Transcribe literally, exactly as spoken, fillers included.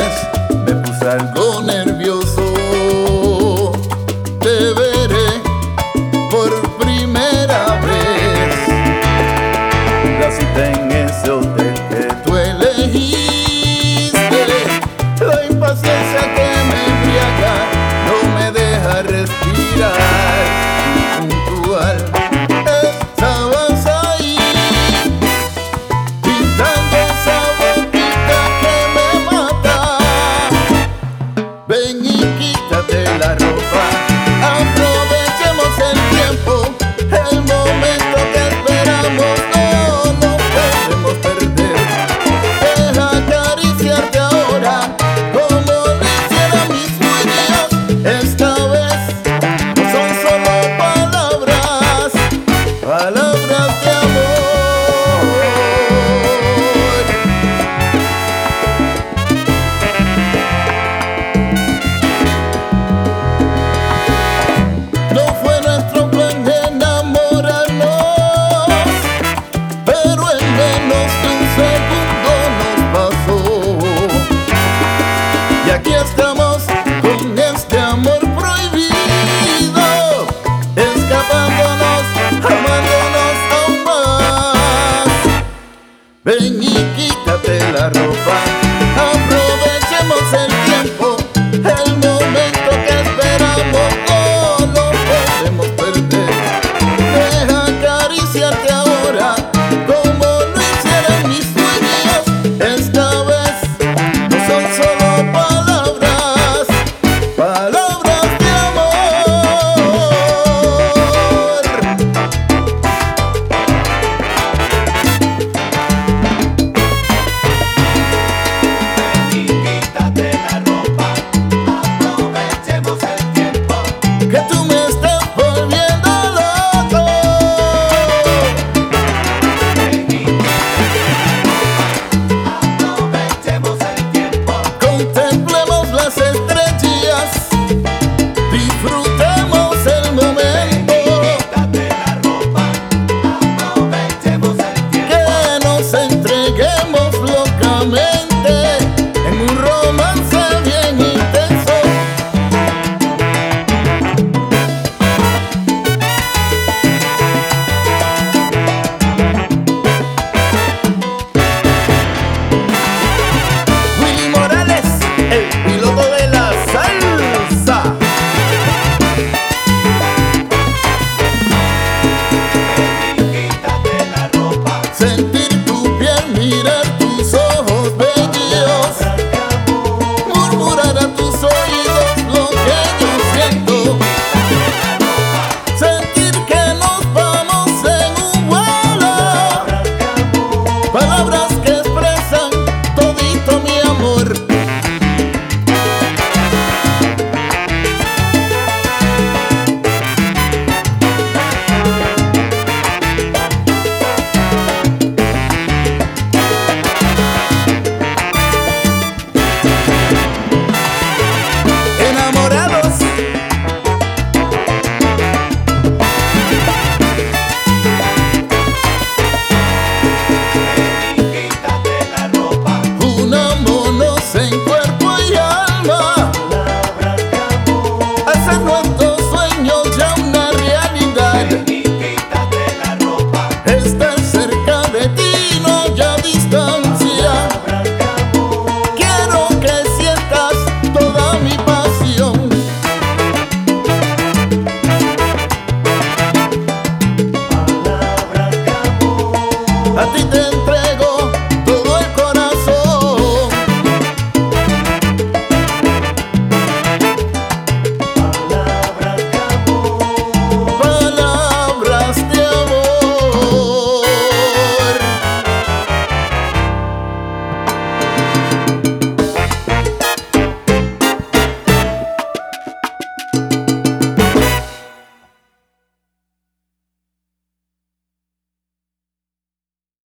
me puse algo nervioso. Te veré por primera vez. La cita en ese hotel que tú elegiste. La impaciencia que me embriaga no me deja respirar. Puntual estabas ahí, pintando esa boquita que me mata. Ven y quítate la ropa, aprovechemos el tiempo, el momento que esperamos no lo podemos perder. Deja acariciarte ahora como lo hicieran mis sueños. Esta vez no son solo palabras, palabras de amor. No fue nuestro plan enamorarnos, pero en menos de un segundo nos pasó. Y aquí estamos con este amor prohibido, escapándonos, amándonos aún más. Ven y quítate la ropa, aprovechemos el tiempo, el momento que esperamos no lo podemos perder. Deja acariciarte ahora como lo hicieran mis sueños. Esta vez no son solo palabras, palabras de amor. Y quítate la ropa, aprovechemos el tiempo. Que tú me estás volviendo loco. Aprovechemos el tiempo. Contemplemos las estrellas, disfrutemos el momento. Quítate la ropa, aprovechemos el tiempo. Que nos entreguemos locamente en un romance bien